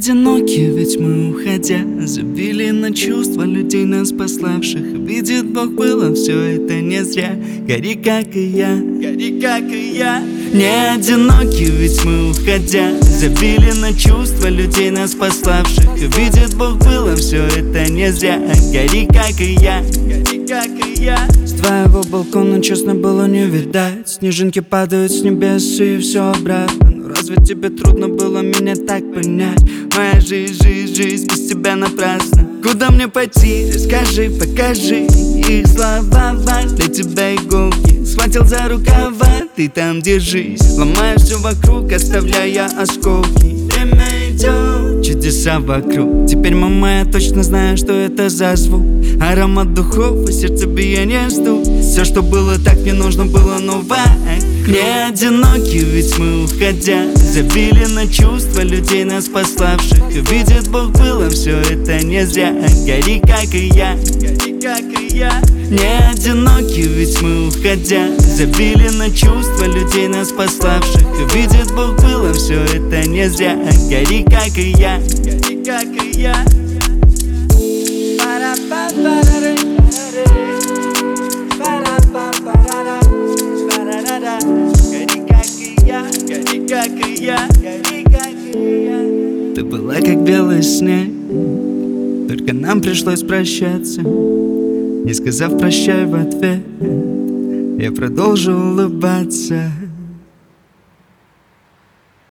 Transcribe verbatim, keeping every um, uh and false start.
одиноки, ведь мы, уходя, забили на чувства людей, нас пославших. Видит Бог, было все это не зря. Гори, как и я, гори, как и я. Не одиноки, ведь мы, уходя, забили на чувства людей, нас пославших. Видит Бог, было все это не зря. Гори, как и я, гори, как и я. С твоего балкона, честно, было не видать. Снежинки падают с небес и все обратно. Но разве тебе трудно было меня так понять? Моя жизнь, жизнь, жизнь без тебя напрасно. Куда мне пойти? Расскажи, покажи. Их слова для тебя иголки. Схватил за рукава, ты там держись. Ломаю все вокруг, оставляя осколки. Время идет, чудеса вокруг. Теперь, мама, я точно знаю, что это за звук. Аромат духов и сердцебиение стук. Все, что было, так не нужно было новое. Не одиноки, ведь мы, уходя, забили на чувства людей, нас пославших. Видит Бог, было все это не зря. Гори, как и я, гори, как и я. Не одиноки, ведь мы, уходя, забили на чувства людей, нас пославших. Видит Бог, было все это не зря. Гори, как и я, гори, как и я. Гори, как и я, гори, как и я, гори, как и я. Ты была как белый снег, только нам пришлось прощаться. Не сказав прощай в ответ, я продолжу улыбаться.